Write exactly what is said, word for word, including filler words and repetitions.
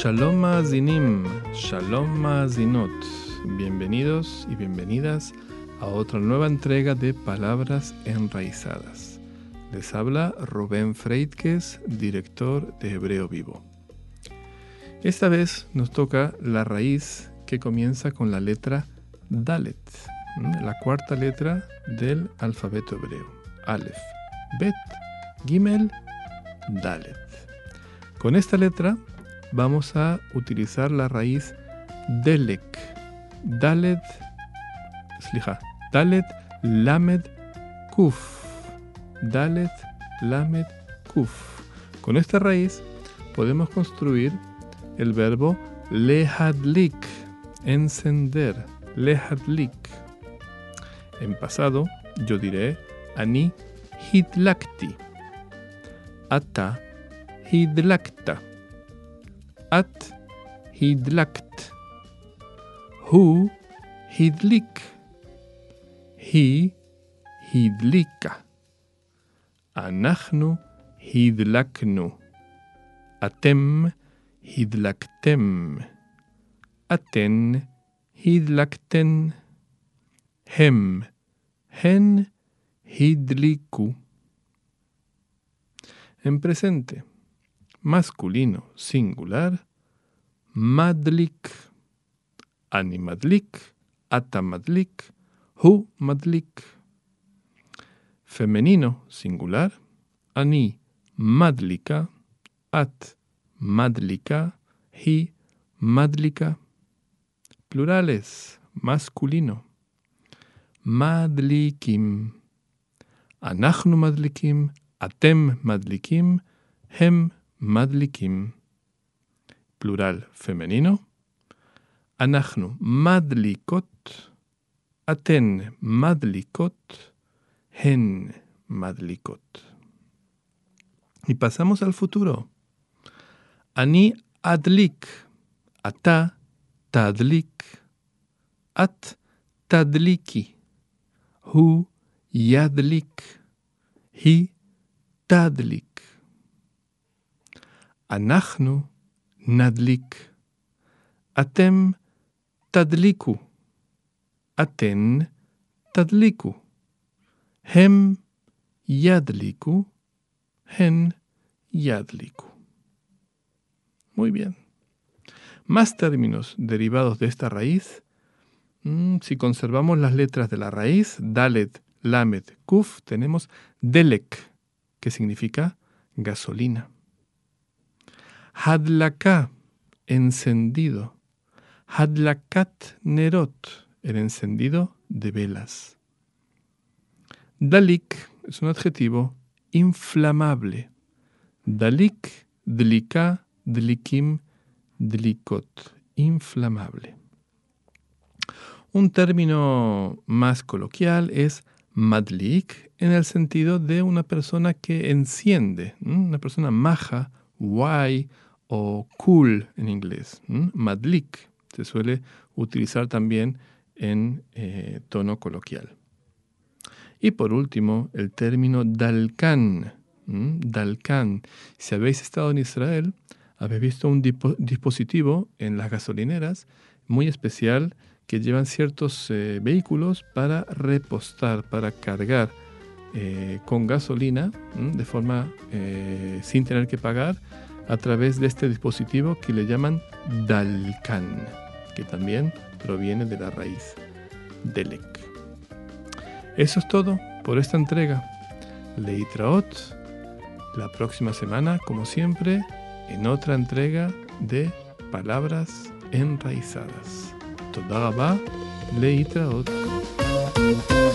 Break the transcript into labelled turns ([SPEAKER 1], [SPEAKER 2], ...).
[SPEAKER 1] Shalom Maazinim, Shalom Maazinot. Bienvenidos y bienvenidas a otra nueva entrega de Palabras Enraizadas. Les habla Rubén Freitges, director de Hebreo Vivo. Esta vez nos toca la raíz que comienza con la letra Dalet, la cuarta letra del alfabeto hebreo. Aleph, Bet, Gimel, Dalet. Con esta letra vamos a utilizar la raíz Delek, Dalet, slija, Dalet, Lamed, Kuf, Dalet, Lamed, Kuf. Con esta raíz podemos construir el verbo lehadlik, encender, lehadlik. En pasado yo diré ani hidlakti, ata hidlakta, at hidlakt, hu hidlik, hi hidlika, anachnu hidlaknu, atem hidlaktem, aten hidlakten, hem hen hidliku. En presente, masculino singular, madlik, ani madlik, ata madlik, hu madlik. Femenino singular, ani madlika, at madlika, hi madlika. Plurales, masculino, madlikim, anachnu madlikim, atem madlikim, hem madlikim. Plural femenino, anachnu madlikot, aten madlikot, hen madlikot. Y pasamos al futuro. Ani adlik, ata tadlik, at tadliki, hu yadlik, hi tadlik. Anachnu nadlik, atem tadliku, aten tadliku, hem yadliku, hen yadliku. Muy bien. Más términos derivados de esta raíz. Mm, si conservamos las letras de la raíz, Dalet, Lamed, Kuf, tenemos Delek, que significa gasolina. Hadlaka, encendido. Hadlakat nerot, el encendido de velas. Dalik es un adjetivo inflamable. Dalik, dlika, dlikim, dlikot, inflamable. Un término más coloquial es madlik, en el sentido de una persona que enciende, una persona maja, guay o cool en inglés. Madlik se suele utilizar también en eh, tono coloquial. Y por último, el término dalkan. Dalkan. Si habéis estado en Israel, habéis visto un dispo- dispositivo en las gasolineras muy especial que llevan ciertos eh, vehículos para repostar, para cargar eh, con gasolina ¿m? de forma eh, sin tener que pagar a través de este dispositivo que le llaman dalkan, que también proviene de la raíz delek. Eso es todo por esta entrega. Leitraot. La próxima semana, como siempre, en otra entrega de Palabras Enraizadas. Toda rabá, leitraot.